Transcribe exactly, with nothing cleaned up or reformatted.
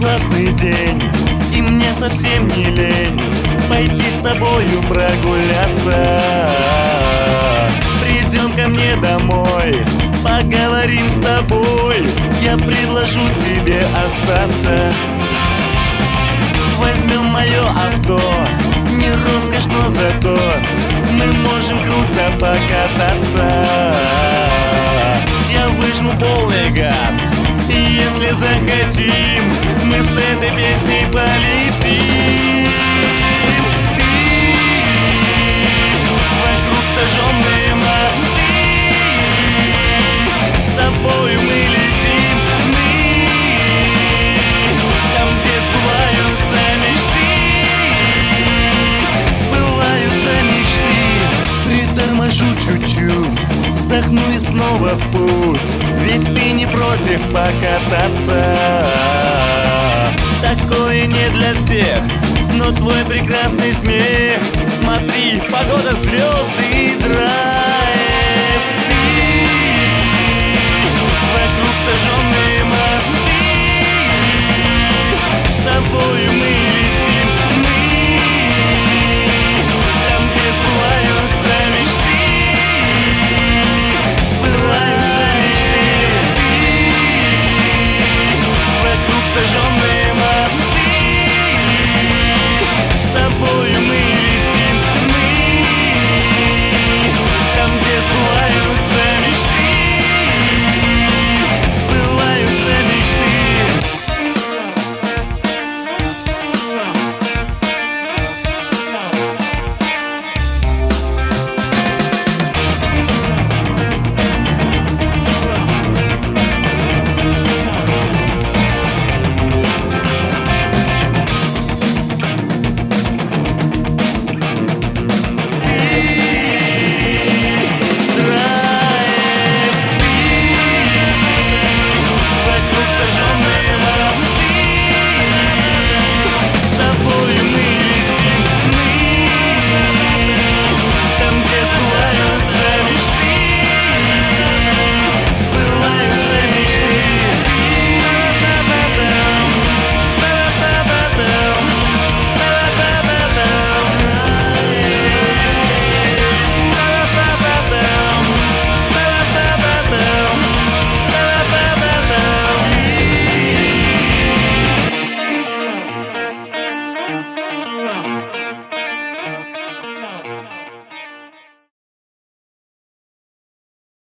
классный день, и мне совсем не лень пойти с тобою прогуляться. Придем ко мне домой, поговорим с тобой, я предложу тебе остаться. Возьмем мое авто, не роскошь, но зато мы можем круто покататься. Я выжму полный газ, и если захотим, мы с этой песней полетим. Ты, вокруг сожженные мосты, с тобою мы летим, мы, там, где сбываются мечты, сбываются мечты. Приторможу чуть-чуть, вздохну и снова в путь, ведь ты не против покататься. Такое не для всех, но твой прекрасный смех. Смотри, погода, звезды и драк.